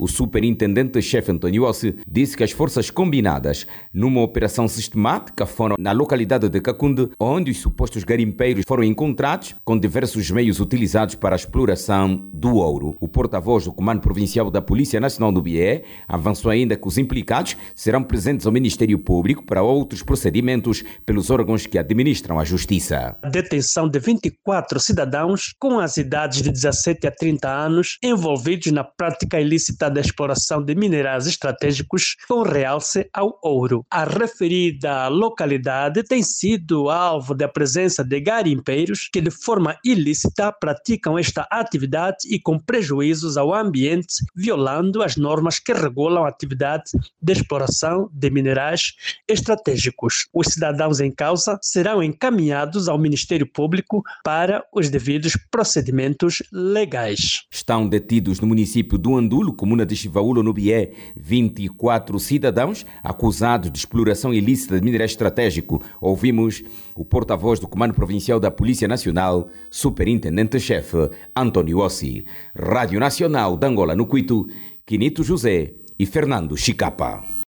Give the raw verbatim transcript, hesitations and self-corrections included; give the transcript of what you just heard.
O superintendente-chefe António Ossi disse que as forças combinadas, numa operação sistemática, foram na localidade de Cacunde, onde os supostos garimpeiros foram encontrados com diversos meios utilizados para a exploração do ouro. O porta-voz do Comando Provincial da Polícia Nacional do Bié avançou ainda que os implicados serão presentes ao Ministério Público para outros procedimentos pelos órgãos que administram a justiça. A detenção de vinte e quatro cidadãos com as idades de dezassete a trinta anos envolvidos na prática ilícita da exploração de minerais estratégicos com realce ao ouro. A referida localidade tem sido alvo da presença de garimpeiros que de forma ilícita praticam esta atividade e com prejuízos ao ambiente, violando as normas que regulam a atividade de exploração de minerais estratégicos. Os cidadãos em causa serão encaminhados ao Ministério Público para os devidos procedimentos legais. Estão detidos no município do Andulo, comuna de Chivaúlo, no Bié, vinte e quatro cidadãos acusados de exploração ilícita de minerais estratégico. Ouvimos o porta-voz do Comando Provincial da Polícia Nacional, superintendente-chefe António Ossi. Rádio Nacional de Angola, no Cuito, Quinito José e Fernando Chicapa.